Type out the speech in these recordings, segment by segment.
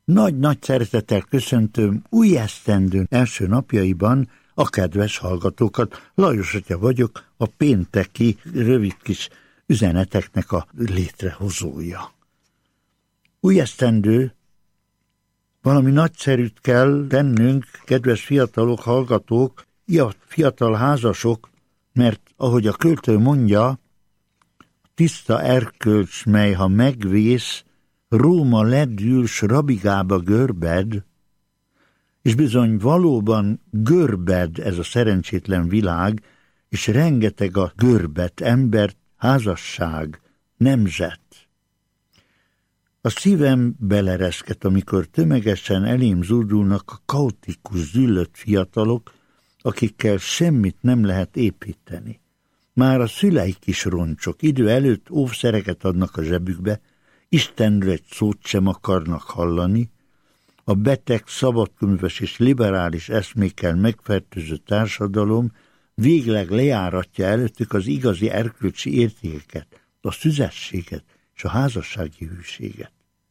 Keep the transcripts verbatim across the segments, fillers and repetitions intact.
Nagy-nagy szeretettel köszöntöm új esztendő első napjaiban a kedves hallgatókat. Lajos atya vagyok, a pénteki rövid kis üzeneteknek a létrehozója. Új esztendő, valami nagyszerűt kell tennünk, kedves fiatalok, hallgatók, fiatal házasok, mert ahogy a költő mondja, tiszta erkölcs, mely ha megvész, Róma ledül, s rabigába görbed, és bizony valóban görbed ez a szerencsétlen világ, és rengeteg a görbet embert, házasság, nemzet. A szívem belereszket, amikor tömegesen elém zúdulnak a kaotikus, züllött fiatalok, akikkel semmit nem lehet építeni. Már a szüleik is roncsok, idő előtt óvszereket adnak a zsebükbe, Istenről egy szót sem akarnak hallani, a beteg, szabadkönyves és liberális eszmékkel megfertőző társadalom végleg lejáratja előttük az igazi erkölcsi értékeket, a szüzességet és a házassági hűséget.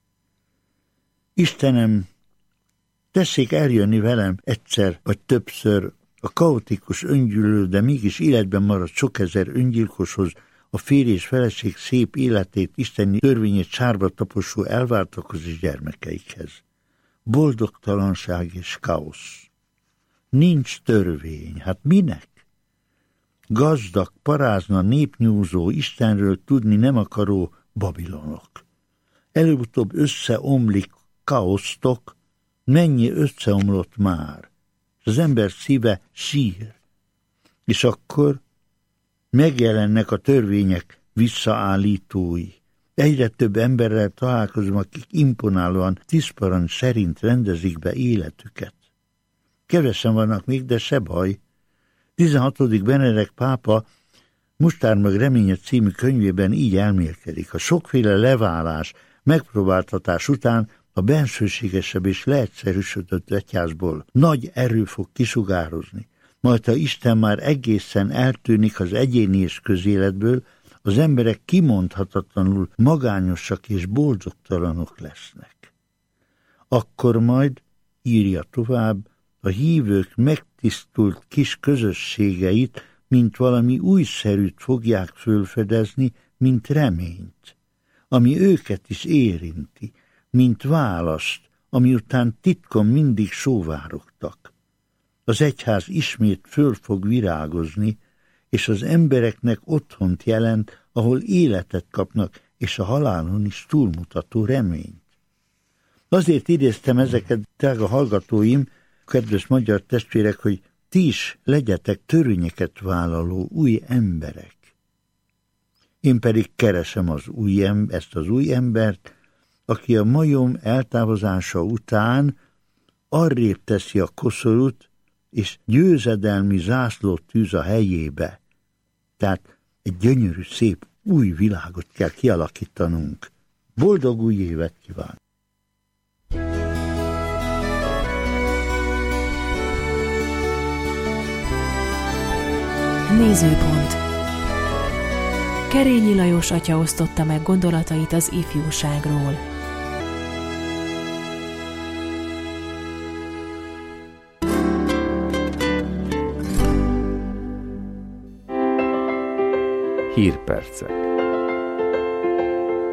Istenem, tessék eljönni velem egyszer vagy többször a kaotikus, öngyűlölő, de mégis életben maradt sok ezer öngyilkoshoz, a férj és feleség szép életét, isteni törvényét sárba taposó elváltakhoz és gyermekeikhez. Boldogtalanság és káosz. Nincs törvény, hát minek? Gazdag, parázna, népnyúzó, Istenről tudni nem akaró babilonok. Előbb-utóbb összeomlik káosztok, mennyi összeomlott már, és az ember szíve sír. És akkor megjelennek a törvények visszaállítói. Egyre több emberrel találkozom, akik imponálóan tízparancs szerint rendezik be életüket. Kevesen vannak még, de se baj. tizenhatodik Benedek pápa Mustár meg reménye című könyvében így elmélkedik. A sokféle leválás, megpróbáltatás után a bensőségesebb és leegyszerűsödött egyházból nagy erő fog kisugározni. Majd, ha Isten már egészen eltűnik az egyéni és közéletből, az emberek kimondhatatlanul magányosak és boldogtalanok lesznek. Akkor majd, írja tovább, a hívők megtisztult kis közösségeit, mint valami újszerűt fogják fölfedezni, mint reményt, ami őket is érinti, mint választ, ami után titkon mindig sóvárogtak. Az egyház ismét föl fog virágozni, és az embereknek otthont jelent, ahol életet kapnak, és a halálon is túlmutató reményt. Azért idéztem ezeket, drága hallgatóim, kedves magyar testvérek, hogy ti is legyetek törvényeket vállaló új emberek. Én pedig keresem az új em- ezt az új embert, aki a majom eltávozása után arrébb teszi a koszorút, és győzedelmi zászlót tűz a helyébe. Tehát egy gyönyörű, szép új világot kell kialakítanunk. Boldog új évet kívánok! Nézőpont. Kerényi Lajos atya osztotta meg gondolatait az ifjúságról. Hírpercek.